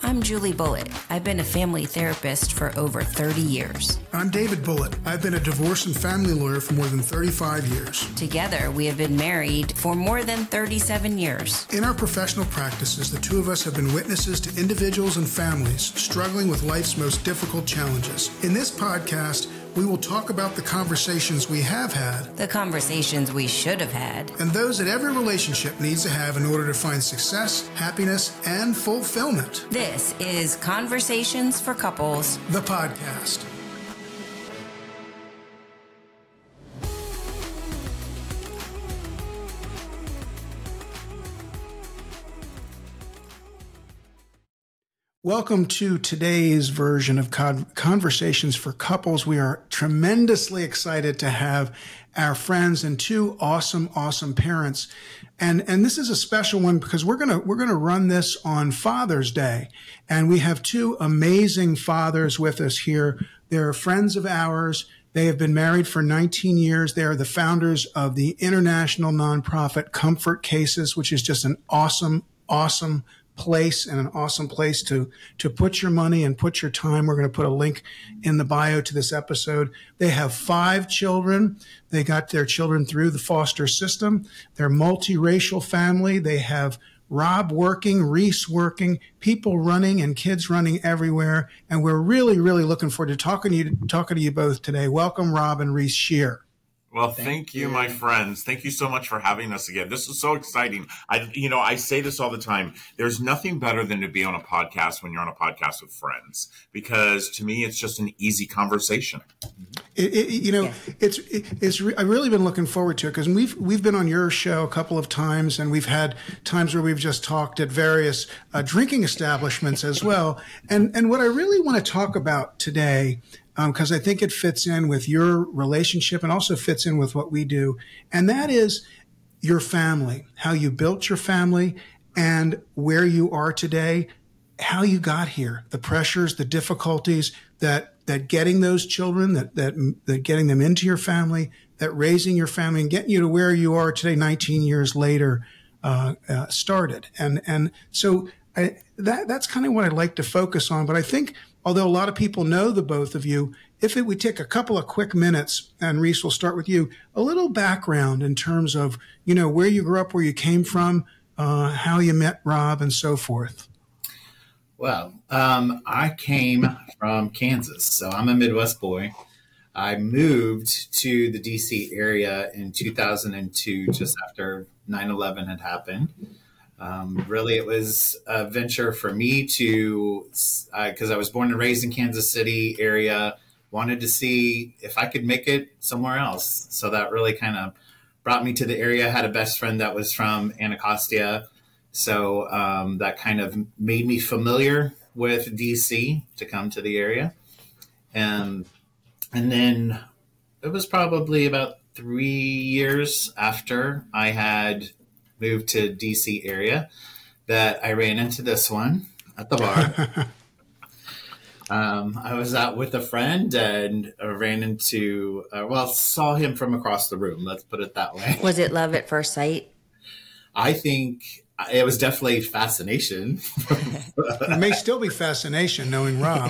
I'm Julie Bullitt. I've been a family therapist for over 30 years. I'm David Bullitt. I've been a divorce and family lawyer for more than 35 years. Together, we have been married for more than 37 years. In our professional practices, the two of us have been witnesses to individuals and families struggling with life's most difficult challenges. In this podcast, we will talk about the conversations we have had, the conversations we should have had, and those that every relationship needs to have in order to find success, happiness, and fulfillment. This is Conversations for Couples, the podcast. Welcome to today's version of Conversations for Couples. We are tremendously excited to have our friends and two awesome parents. And this is a special one because we're going to run this on Father's Day. And we have two amazing fathers with us here. They're friends of ours. They have been married for 19 years. They are the founders of the international nonprofit Comfort Cases, which is just an awesome place and an awesome place to put your money and put your time. We're going to put a link in the bio to this episode. They have 5 children. They got their children through the foster system. They're a multiracial family. They have Rob working, Reese working, people running, and kids running everywhere. And we're really looking forward to talking to you both today. Welcome, Rob and Reese Shear. Well, thank you, my friends. Thank you so much for having us again. This is so exciting. I say this all the time. There's nothing better than to be on a podcast when you're on a podcast with friends, because to me, it's just an easy conversation. I've really been looking forward to it because we've been on your show a couple of times, and we've had times where we've just talked at various drinking establishments as well. And what I really want to talk about today, because I think it fits in with your relationship and also fits in with what we do. And that is your family, how you built your family and where you are today, how you got here, the pressures, the difficulties that getting those children, that getting them into your family, that raising your family and getting you to where you are today, 19 years later, started. And so that's kind of what I'd like to focus on. But I think, although a lot of people know the both of you, if it would take a couple of quick minutes, and Reese, we'll start with you, a little background in terms of, where you grew up, where you came from, how you met Rob, and so forth. Well, I came from Kansas, so I'm a Midwest boy. I moved to the D.C. area in 2002, just after 9/11 had happened. Really, it was a venture for me because I was born and raised in Kansas City area, wanted to see if I could make it somewhere else. So that really kind of brought me to the area. I had a best friend that was from Anacostia. So that kind of made me familiar with DC to come to the area. And then it was probably about 3 years after I had moved to DC area that I ran into this one at the bar. I was out with a friend and ran into, saw him from across the room. Let's put it that way. Was it love at first sight? I think it was definitely fascination. It may still be fascination knowing Rob.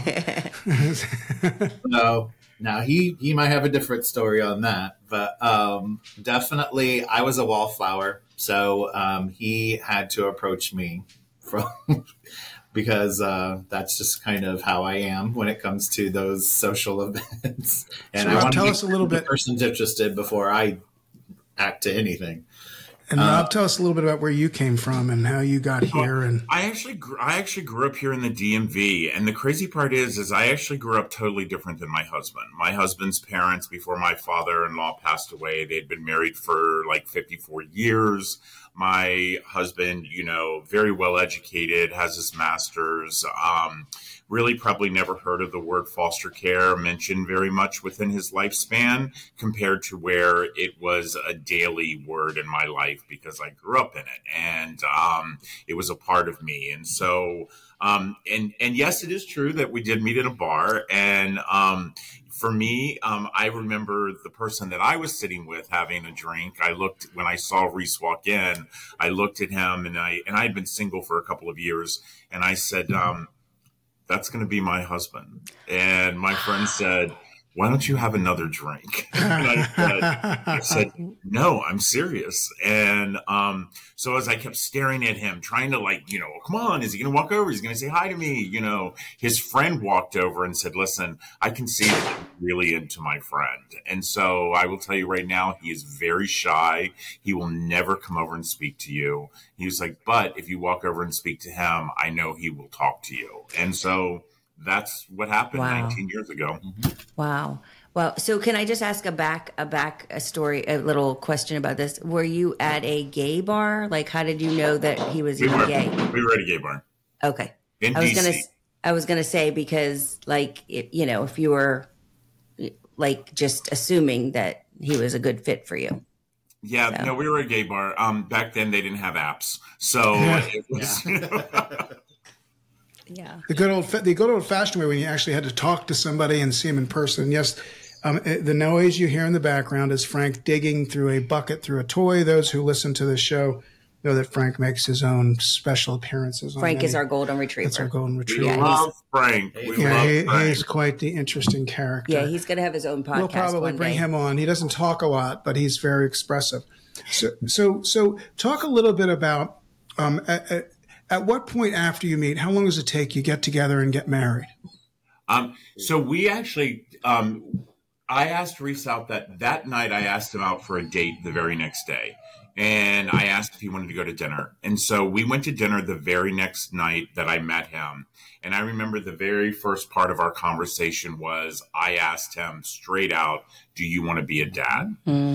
Now he might have a different story on that, but definitely I was a wallflower. So he had to approach me because that's just kind of how I am when it comes to those social events. And so I Rob, want to tell us a little bit. The person's interested before I act to anything. And Rob, tell us a little bit about where you came from and how you got here. And I actually grew up here in the DMV, and the crazy part is I actually grew up totally different than my husband. My husband's parents, before my father-in-law passed away, they'd been married for like 54 years. My husband, very well educated, has his master's. Really probably never heard of the word foster care mentioned very much within his lifespan compared to where it was a daily word in my life because I grew up in it and it was a part of me. And so, and yes, it is true that we did meet at a bar. And for me, I remember the person that I was sitting with having a drink. When I saw Reese walk in, I looked at him and I had been single for a couple of years and I said, that's going to be my husband. And my friend said, why don't you have another drink? And I said, no, I'm serious. And so as I kept staring at him, trying to come on, is he going to walk over? He's going to say hi to me. His friend walked over and said, listen, I can see that you're really into my friend. And so I will tell you right now, he is very shy. He will never come over and speak to you. He was like, but if you walk over and speak to him, I know he will talk to you. And so that's what happened 19 years ago. Wow. Well, so can I just ask a story, a little question about this? Were you at a gay bar? Like, how did you know that he was gay? We were at a gay bar. Okay. In DC. I was gonna say, because if you were just assuming that he was a good fit for you. Yeah, no, we were at a gay bar. Back then they didn't have apps. So it was, Yeah. The good old fashioned way when you actually had to talk to somebody and see him in person. Yes. The noise you hear in the background is Frank digging through a bucket through a toy. Those who listen to the show know that Frank makes his own special appearances. Frank is our golden retriever. That's our golden retriever. We love Frank. He's quite the interesting character. Yeah, he's going to have his own podcast. We'll probably bring him on. He doesn't talk a lot, but he's very expressive. So talk a little bit about at what point after you meet, how long does it take you get together and get married? So we actually, I asked Reese out that night. I asked him out for a date the very next day. And I asked if he wanted to go to dinner. And so we went to dinner the very next night that I met him. And I remember the very first part of our conversation was I asked him straight out, do you want to be a dad?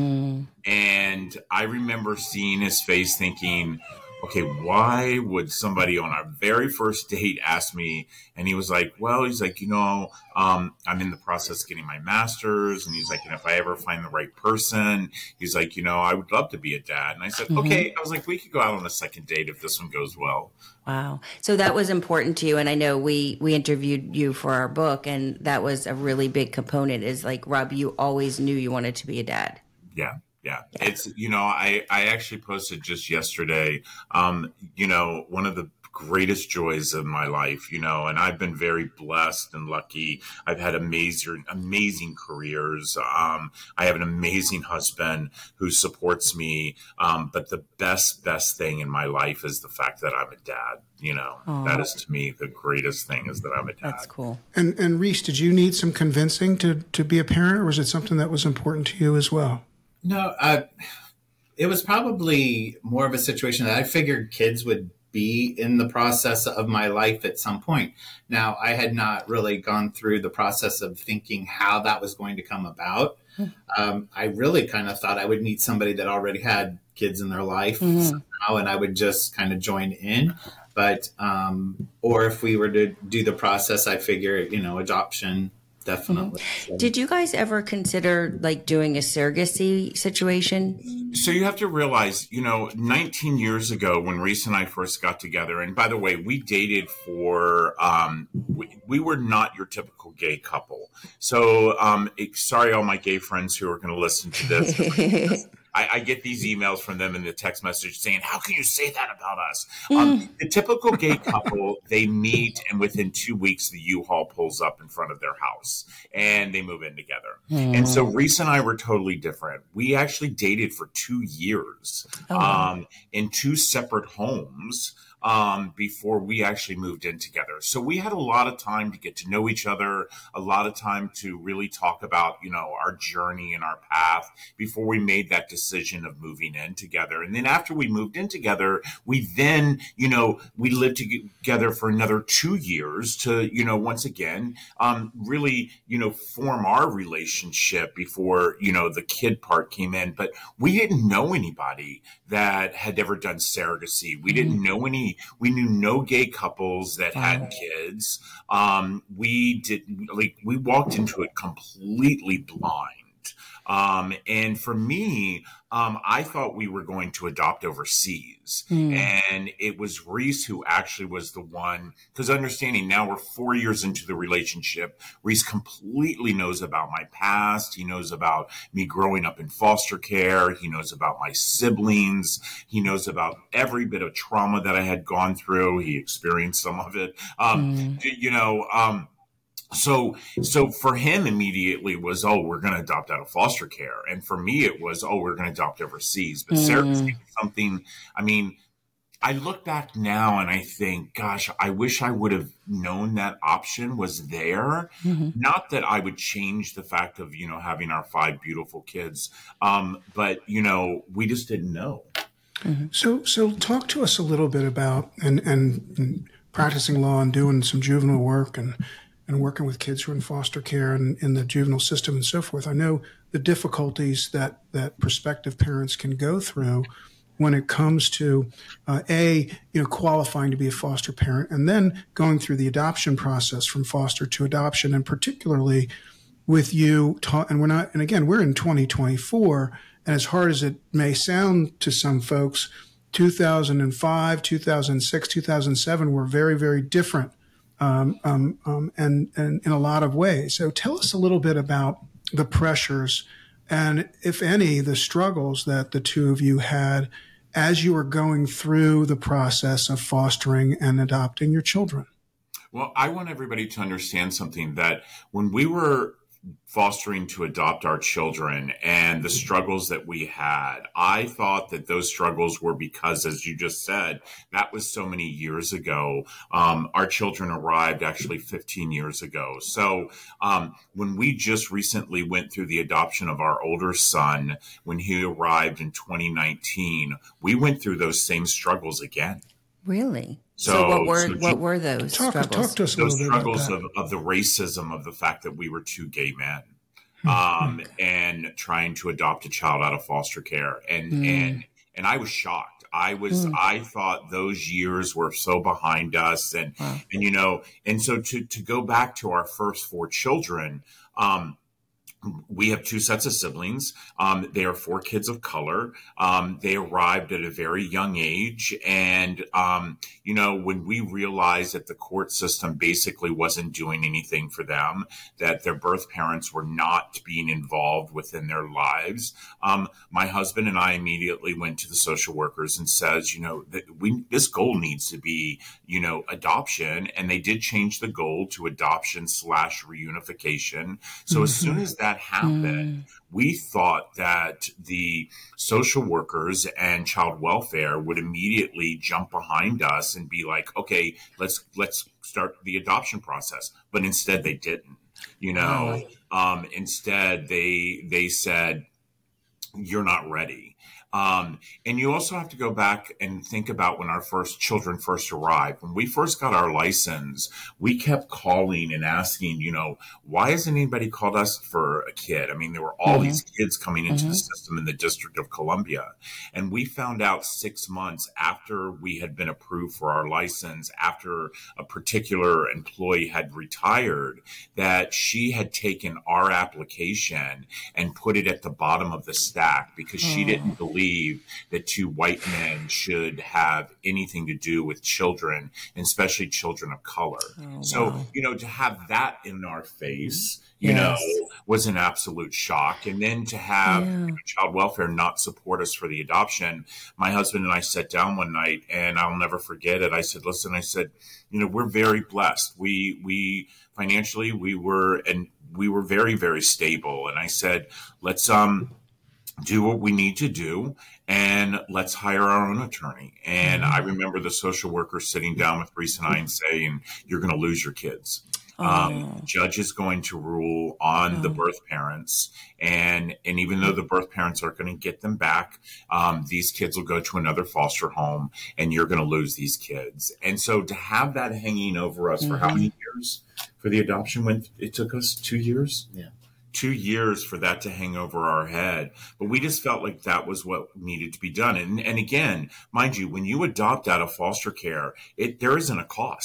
And I remember seeing his face thinking, okay, why would somebody on our very first date ask me? And he was like, I'm in the process of getting my master's. And he's like, and if I ever find the right person, he's like, I would love to be a dad. And I said, okay. I was like, we could go out on a second date if this one goes well. Wow. So that was important to you. And I know we interviewed you for our book, and that was a really big component, is like, Rob, you always knew you wanted to be a dad. Yeah. It's, I actually posted just yesterday, one of the greatest joys of my life, and I've been very blessed and lucky. I've had amazing careers. I have an amazing husband who supports me. But the best thing in my life is the fact that I'm a dad. That is, to me, the greatest thing, is that I'm a dad. That's cool. And Reese, did you need some convincing to be a parent, or was it something that was important to you as well? No, it was probably more of a situation that I figured kids would be in the process of my life at some point. Now, I had not really gone through the process of thinking how that was going to come about. I really kind of thought I would meet somebody that already had kids in their life somehow, and I would just kind of join in. But, or if we were to do the process, I figure, adoption. Definitely. Did you guys ever consider doing a surrogacy situation? So you have to realize, 19 years ago when Reese and I first got together, and by the way, we dated for, we were not your typical gay couple. So sorry, all my gay friends who are going to listen to this. I get these emails from them in the text message saying, how can you say that about us? The typical gay couple, they meet, and within 2 weeks, the U-Haul pulls up in front of their house and they move in together. And so Reese and I were totally different. We actually dated for 2 years in 2 separate homes before we actually moved in together. So we had a lot of time to get to know each other, a lot of time to really talk about, our journey and our path before we made that decision of moving in together. And then after we moved in together, we then, we lived together for another 2 years to, once again, really, form our relationship before, the kid part came in. But we didn't know anybody that had ever done surrogacy. We didn't know we knew no gay couples that had kids. We walked into it completely blind. And for me, I thought we were going to adopt overseas. And it was Reese who actually was the one, because understanding now we're 4 years into the relationship, Reese completely knows about my past. He knows about me growing up in foster care. He knows about my siblings. He knows about every bit of trauma that I had gone through. He experienced some of it. So for him immediately was, oh, we're going to adopt out of foster care. And for me, it was, oh, we're going to adopt overseas. But Sarah's something, I mean, I look back now and I think, gosh, I wish I would have known that option was there. Not that I would change the fact of, having our 5 beautiful kids. But, we just didn't know. So talk to us a little bit about, and practicing law and doing some juvenile work and working with kids who are in foster care and in the juvenile system and so forth. I know the difficulties that prospective parents can go through when it comes to qualifying to be a foster parent, and then going through the adoption process from foster to adoption, and particularly with you. And again, we're in 2024, and as hard as it may sound to some folks, 2005, 2006, 2007 were very, very different. And in a lot of ways. So tell us a little bit about the pressures and, if any, the struggles that the two of you had as you were going through the process of fostering and adopting your children. Well, I want everybody to understand something, that when we were fostering to adopt our children and the struggles that we had, I thought that those struggles were because, as you just said, that was so many years ago. Our children arrived actually 15 years ago. So when we just recently went through the adoption of our older son, when he arrived in 2019, we went through those same struggles again. Really? So what were those struggles? Talk to us those a little bit struggles about that. of the racism, of the fact that we were 2 gay men, and trying to adopt a child out of foster care. And I was shocked. I thought those years were so behind us. And so to go back to our first 4 children, we have 2 sets of siblings. They are 4 kids of color. They arrived at a very young age. And, when we realized that the court system basically wasn't doing anything for them, that their birth parents were not being involved within their lives, my husband and I immediately went to the social workers and says, that this goal needs to be, adoption. And they did change the goal to adoption / reunification. So as soon as that happened, we thought that the social workers and child welfare would immediately jump behind us and be like, okay, let's start the adoption process. But instead they didn't, instead they said, you're not ready. And you also have to go back and think about when our first children first arrived. When we first got our license, we kept calling and asking, why hasn't anybody called us for a kid? I mean, there were all these kids coming into the system in the District of Columbia. And we found out 6 months after we had been approved for our license, after a particular employee had retired, that she had taken our application and put it at the bottom of the stack because she didn't believe that 2 white men should have anything to do with children, and especially children of color. To have that in our face, was an absolute shock. And then to have child welfare not support us for the adoption, my husband and I sat down one night, and I'll never forget it. I said, listen, we're very blessed. We financially, we were very, very stable. And I said, let's, do what we need to do, and let's hire our own attorney. And I remember the social worker sitting down with Reese and I and saying, you're going to lose your kids. Judge is going to rule on the birth parents. And even though the birth parents are going to get them back, these kids will go to another foster home, and you're going to lose these kids. And so to have that hanging over us for how many years for the adoption? When it took us 2 years? Yeah. 2 years for that to hang over our head. But we just felt like that was what needed to be done. And again, mind you, when you adopt out of foster care, there isn't a cost.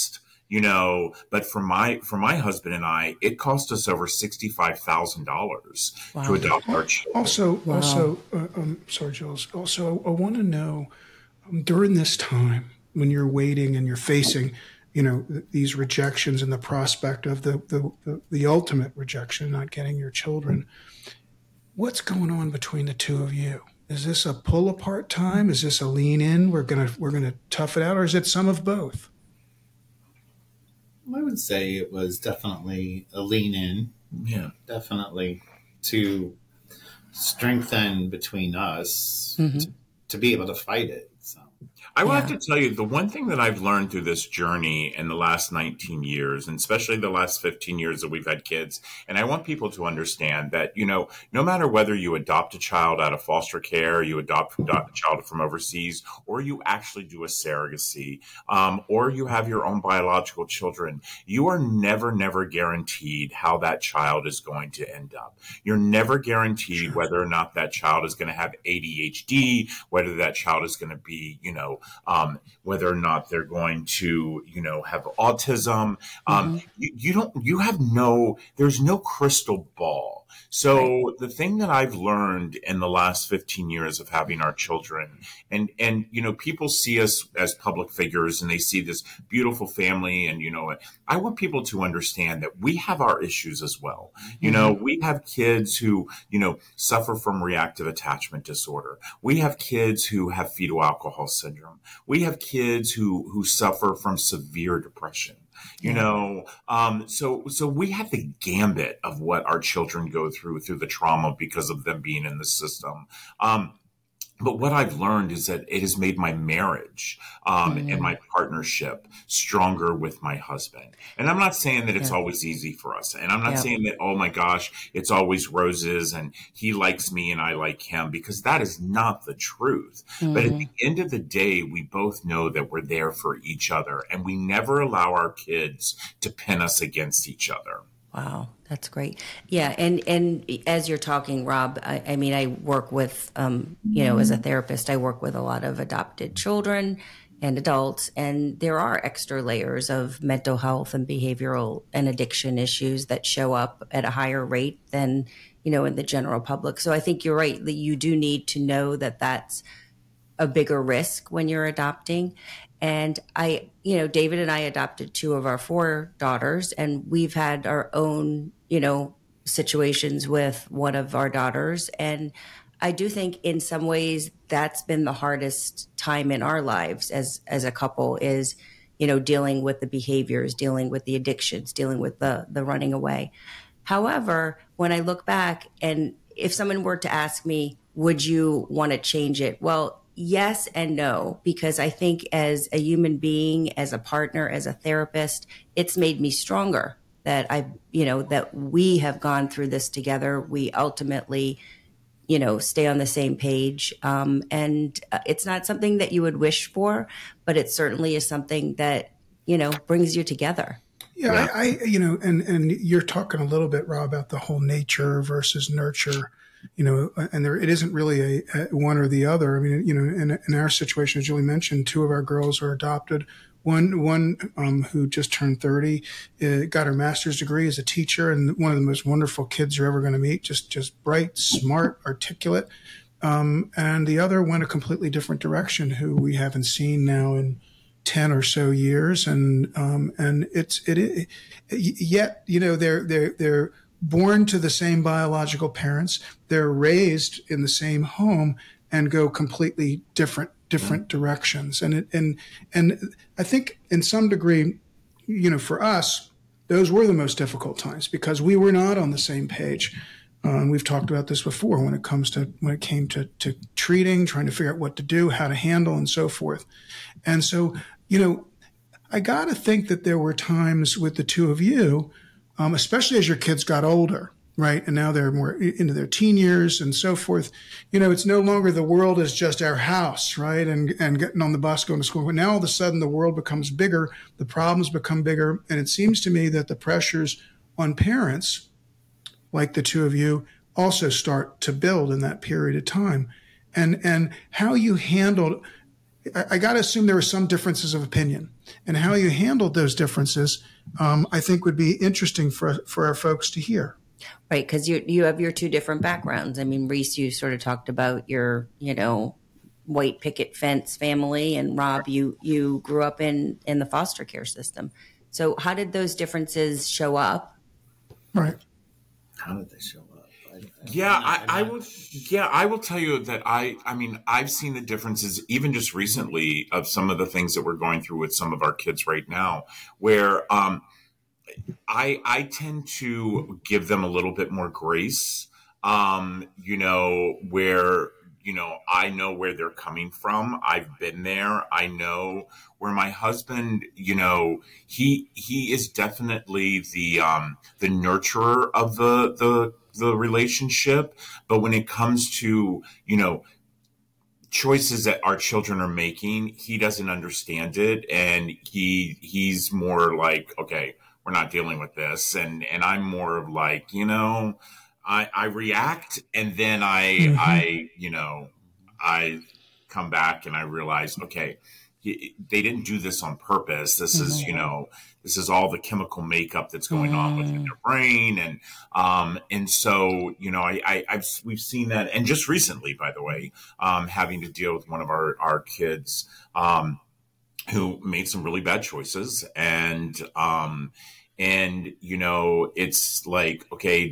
But for my husband and I, it cost us over $65,000 to adopt our children. Sorry, Jules. Also, I want to know, during this time when you're waiting and you're facing, these rejections and the prospect of the ultimate rejection, not getting your children, what's going on between the two of you? Is this a pull apart time? Is this a lean in? We're gonna tough it out, or is it some of both? I would say it was definitely a lean in. Yeah, definitely to strengthen between us to be able to fight it. So I will have to tell you, the one thing that I've learned through this journey in the last 19 years, and especially the last 15 years that we've had kids, and I want people to understand that, no matter whether you adopt a child out of foster care, you adopt a child from overseas, or you actually do a surrogacy, or you have your own biological children, you are never guaranteed how that child is going to end up. You're never guaranteed whether or not that child is going to have ADHD, whether that child is going to be, whether or not they're going to, have autism. There's no crystal ball. So the thing that I've learned in the last 15 years of having our children, and people see us as public figures and they see this beautiful family, and I want people to understand that we have our issues as well. We have kids who suffer from reactive attachment disorder. We have kids who have fetal alcohol syndrome. We have kids who suffer from severe depression. So we have the gambit of what our children go through the trauma because of them being in the system. But what I've learned is that it has made my marriage and my partnership stronger with my husband. And I'm not saying that it's always easy for us. And I'm not saying that, oh my gosh, it's always roses and he likes me and I like him, because that is not the truth. But at the end of the day, we both know that we're there for each other, and we never allow our kids to pin us against each other. Wow, that's great. Yeah, and as you're talking, Rob, I work with, as a therapist, I work with a lot of adopted children and adults, and there are extra layers of mental health and behavioral and addiction issues that show up at a higher rate than, in the general public. So I think you're right that you do need to know that that's a bigger risk when you're adopting. And David and I adopted 2 of our 4 daughters, and we've had our own, situations with one of our daughters. And I do think in some ways that's been the hardest time in our lives as a couple is, dealing with the behaviors, dealing with the addictions, dealing with the running away. However, when I look back, and if someone were to ask me, would you want to change it? Well, yes and no, because I think as a human being, as a partner, as a therapist, it's made me stronger that that we have gone through this together. We ultimately, stay on the same page. And it's not something that you would wish for, but it certainly is something that, brings you together. Yeah. And you're talking a little bit, Rob, about the whole nature versus nurture. And it isn't really a one or the other. I mean, in our situation, as Julie mentioned, 2 of our girls are adopted. One who just turned 30, got her master's degree as a teacher, and one of the most wonderful kids you're ever going to meet. Just bright, smart, articulate. And the other went a completely different direction, who we haven't seen now in 10 or so years. And yet, they're born to the same biological parents. They're raised in the same home and go completely different directions. And I think in some degree, for us, those were the most difficult times because we were not on the same page. We've talked about this before when it came to treating, trying to figure out what to do, how to handle, and so forth. And so, I got to think that there were times with the 2 of you, especially as your kids got older, right? And now they're more into their teen years and so forth. It's no longer the world is just our house, right? And getting on the bus, going to school. But now all of a sudden the world becomes bigger, the problems become bigger. And it seems to me that the pressures on parents, like the 2 of you, also start to build in that period of time. And how you handled, I got to assume there were some differences of opinion. and how you handled those differences, I think would be interesting for our folks to hear. Right, because you have your two different backgrounds. I mean, Reese, you sort of talked about your, white picket fence family, and Rob, you grew up in the foster care system. So how did those differences show up? Right. How did they show up? I will tell you that I've seen the differences even just recently of some of the things that we're going through with some of our kids right now, where I tend to give them a little bit more grace, where, I know where they're coming from. I've been there. I know where my husband, he is definitely the nurturer of the relationship. But when it comes to, choices that our children are making, he doesn't understand it. And he's more like, okay, we're not dealing with this. And I'm more of like, I react, and then I come back and I realize, okay, they didn't do this on purpose. This is, this is all the chemical makeup that's going on within their brain. And so, we've seen that. And just recently, by the way, having to deal with one of our kids, who made some really bad choices. And it's like, okay,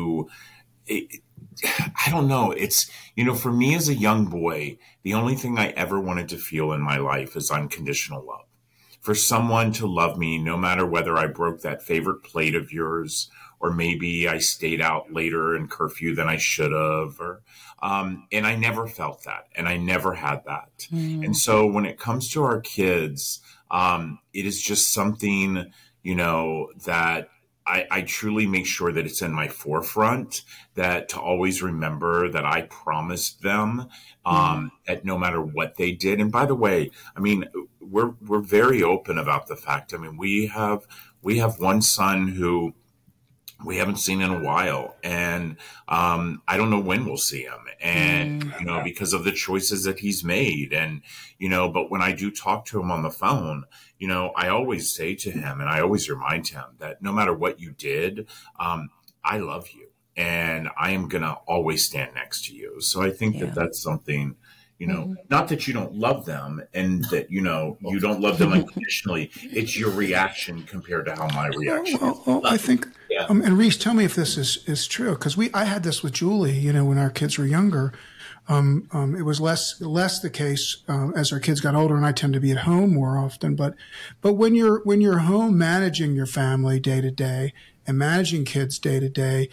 I don't know. It's, for me as a young boy, the only thing I ever wanted to feel in my life is unconditional love. For someone to love me, no matter whether I broke that favorite plate of yours, or maybe I stayed out later in curfew than I should have, and I never felt that, and I never had that. And so when it comes to our kids, it is just something, that I truly make sure that it's in my forefront, that to always remember that I promised them, that no matter what they did. And by the way, we're very open about the fact. We have one son who we haven't seen in a while, and I don't know when we'll see him, and because of the choices that he's made, and but when I do talk to him on the phone, I always say to him, and I always remind him that no matter what you did, I love you, and I am gonna always stand next to you. So I think that that's something. Not that you don't love them, and that, you don't love them unconditionally. It's your reaction compared to how my reaction is. Well, I think, and Reese, tell me if this is true, because I had this with Julie, when our kids were younger. It was less the case as our kids got older, and I tend to be at home more often. But when you're home managing your family day to day and managing kids day to day,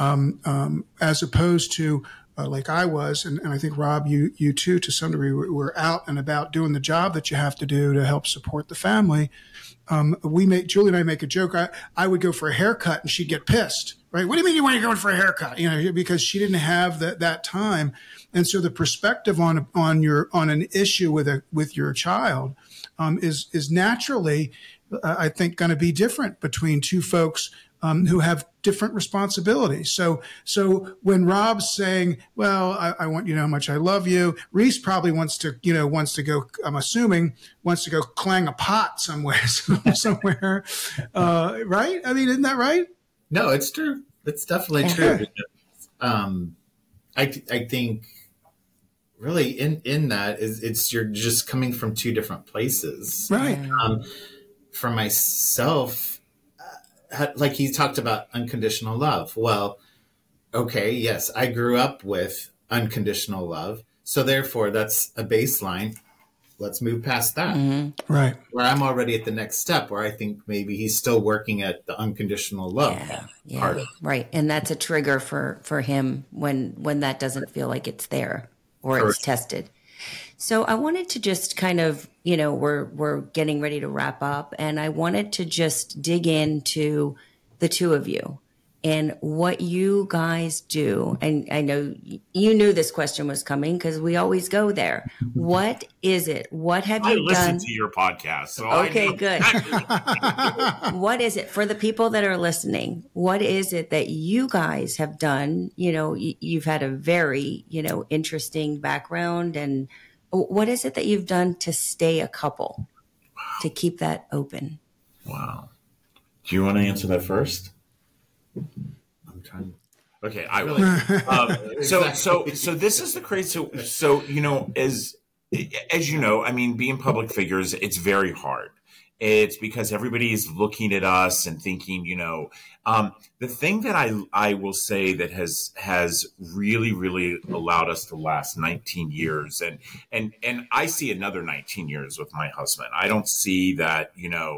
as opposed to like I was, and I think, Rob, you too, to some degree, were out and about doing the job that you have to do to help support the family. Julie and I make a joke. I would go for a haircut and she'd get pissed, right? What do you mean you want to go for a haircut? Because she didn't have that time. And so the perspective on an issue with your child, is naturally, I think, going to be different between two folks who have different responsibilities. So when Rob's saying, well, I want you to know how much I love you, Reese probably wants to go, I'm assuming, wants to go clang a pot somewhere, right? Isn't that right? No, it's true. It's definitely true. I think really in that is you're just coming from two different places. Right. For myself, like he talked about unconditional love. Well, okay, yes, I grew up with unconditional love. So therefore, that's a baseline. Let's move past that. Mm-hmm. Right. Where I'm already at the next step, where I think maybe he's still working at the unconditional love part of it. Right. And that's a trigger for him when that doesn't feel like it's there or Correct. It's tested. So I wanted to just kind of, we're getting ready to wrap up, and I wanted to just dig into the two of you and what you guys do. And I know you knew this question was coming because we always go there. What is it? What have you done? I listen to your podcast. So okay, good. What is it for the people that are listening? What is it that you guys have done? You've had a very, interesting background, and what is it that you've done to stay a couple? to keep that open. Wow. Do you want to answer that first? I'm trying. Okay, I will. So this is the crazy. So as you know, I mean, being public figures, it's very hard. It's because everybody is looking at us and thinking, the thing that I will say that has really, really allowed us to last 19 years, and I see another 19 years with my husband. I don't see that,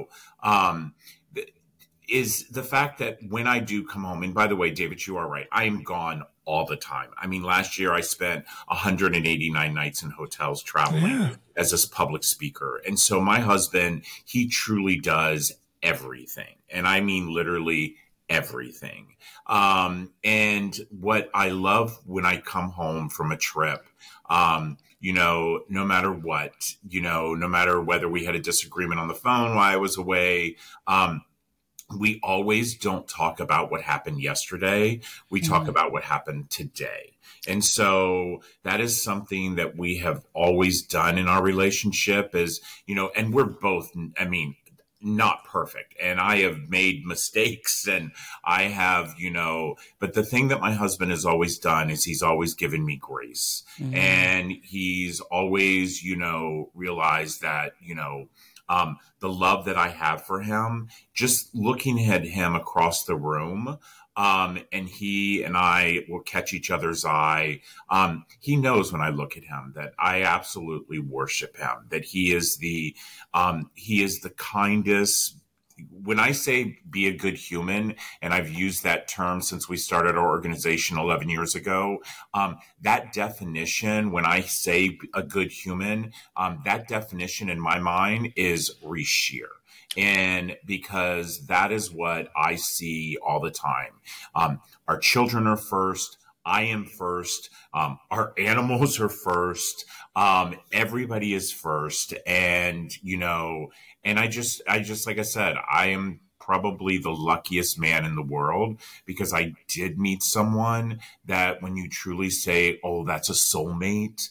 is the fact that when I do come home, and by the way, David, you are right, I am gone all the time. I mean, last year I spent 189 nights in hotels traveling as a public speaker. And so my husband, he truly does everything. And I mean, literally everything. And what I love when I come home from a trip, no matter what, no matter whether we had a disagreement on the phone while I was away, we always don't talk about what happened yesterday. We talk about what happened today. And so that is something that we have always done in our relationship is, and we're both, I mean, not perfect. And I have made mistakes and I have, but the thing that my husband has always done is he's always given me grace. And he's always, realized that, the love that I have for him, just looking at him across the room, and he and I will catch each other's eye. He knows when I look at him that I absolutely worship him, that he is the kindest. When I say be a good human, and I've used that term since we started our organization 11 years ago, that definition, when I say a good human, that definition in my mind is Rishier. And because that is what I see all the time. Our children are first. I am first. Our animals are first. Everybody is first. And, and I just, like I said, I am probably the luckiest man in the world because I did meet someone that when you truly say, oh, that's a soulmate,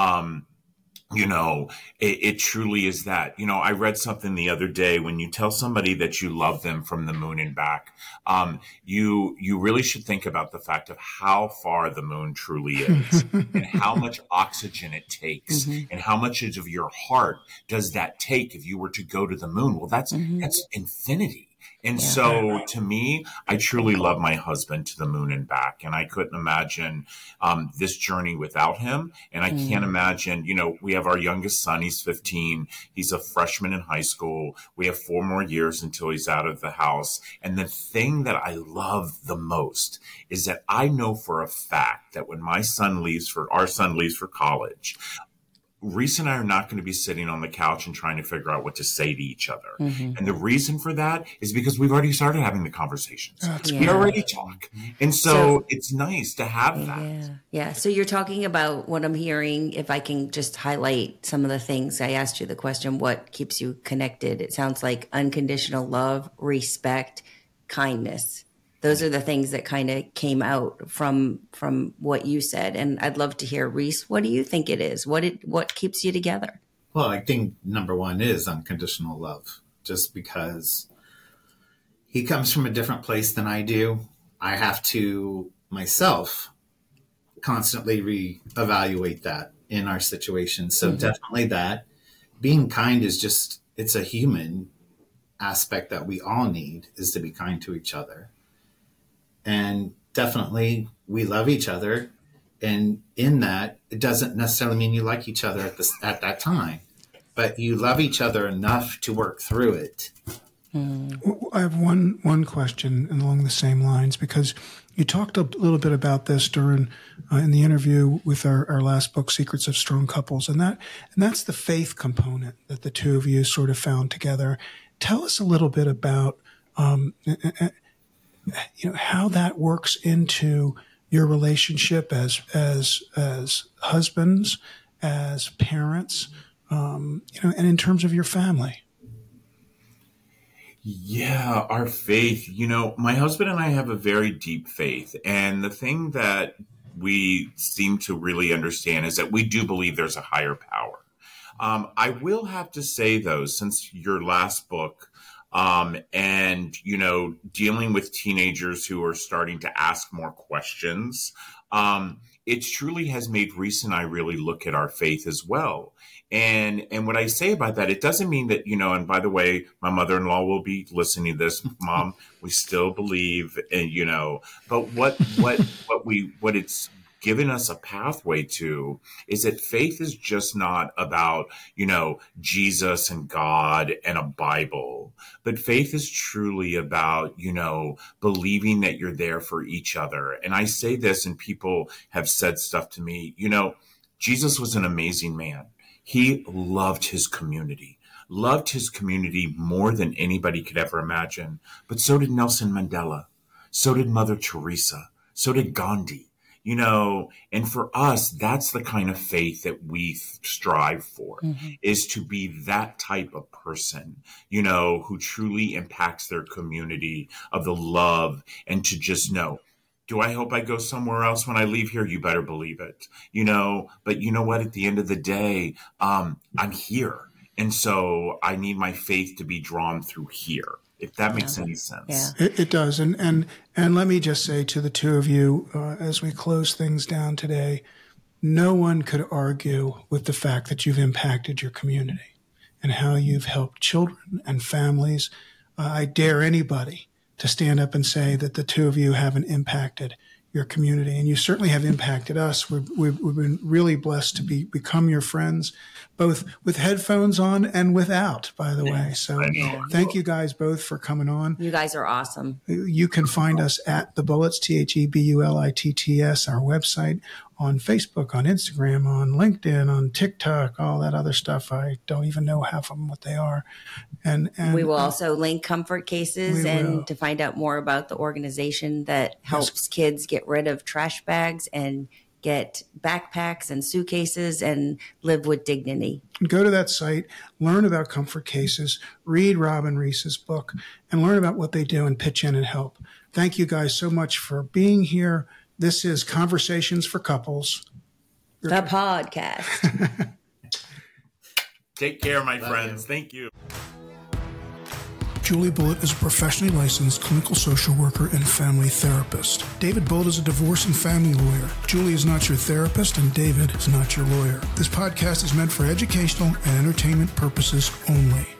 it truly is that. I read something the other day, when you tell somebody that you love them from the moon and back, you really should think about the fact of how far the moon truly is and how much oxygen it takes and how much of your heart does that take if you were to go to the moon. Well, that's infinity. And so to me, I truly love my husband to the moon and back. And I couldn't imagine this journey without him. And I can't imagine, we have our youngest son. He's 15. He's a freshman in high school. We have 4 more years until he's out of the house. And the thing that I love the most is that I know for a fact that when our son leaves for college, Reese and I are not going to be sitting on the couch and trying to figure out what to say to each other. And the reason for that is because we've already started having the conversations. We already talk. And so it's nice to have that. Yeah. So you're talking about what I'm hearing. If I can just highlight some of the things I asked you the question, what keeps you connected? It sounds like unconditional love, respect, kindness. Those are the things that kind of came out from what you said. And I'd love to hear, Reese, what do you think it is? What keeps you together? Well, I think number one is unconditional love, just because he comes from a different place than I do. I have to myself constantly reevaluate that in our situation. So definitely that. Being kind is just, it's a human aspect that we all need, is to be kind to each other. And definitely we love each other. And in that, it doesn't necessarily mean you like each other at that time, but you love each other enough to work through it. I have one question along the same lines, because you talked a little bit about this during in the interview with our last book, Secrets of Strong Couples, and that's the faith component that the two of you sort of found together. Tell us a little bit about how that works into your relationship as husbands, as parents, and in terms of your family. Yeah, our faith. My husband and I have a very deep faith. And the thing that we seem to really understand is that we do believe there's a higher power. I will have to say, though, since your last book, and, dealing with teenagers who are starting to ask more questions, it truly has made Reese and I really look at our faith as well. And what I say about that, it doesn't mean that, and by the way, my mother-in-law will be listening to this. Mom, we still believe, and, but what it's given us a pathway to is that faith is just not about, Jesus and God and a Bible, but faith is truly about, believing that you're there for each other. And I say this, and people have said stuff to me, Jesus was an amazing man. He loved his community more than anybody could ever imagine. But so did Nelson Mandela. So did Mother Teresa. So did Gandhi. And for us, that's the kind of faith that we strive for, is to be that type of person, who truly impacts their community of the love, and to just know, do I hope I go somewhere else when I leave here? You better believe it, but you know what? At the end of the day, I'm here. And so I need my faith to be drawn through here, if that makes any sense. Yeah. It does. And let me just say to the two of you, as we close things down today, no one could argue with the fact that you've impacted your community and how you've helped children and families. I dare anybody to stand up and say that the two of you haven't impacted your community, and you certainly have impacted us. We've been really blessed to become your friends, both with headphones on and without, by the way. So thank you guys both for coming on. You guys are awesome. You can find us at The Bullits, TheBullitts, our website, on Facebook, on Instagram, on LinkedIn, on TikTok, all that other stuff. I don't even know half of them what they are. And we will also link Comfort Cases and to find out more about the organization that helps kids get rid of trash bags and get backpacks and suitcases and live with dignity. Go to that site, learn about Comfort Cases, read Rob and Reese's book, and learn about what they do and pitch in and help. Thank you guys so much for being here. This is Conversations for Couples, the podcast. Take care, my friends. Thank you. Julie Bullitt is a professionally licensed clinical social worker and family therapist. David Bullitt is a divorce and family lawyer. Julie is not your therapist, and David is not your lawyer. This podcast is meant for educational and entertainment purposes only.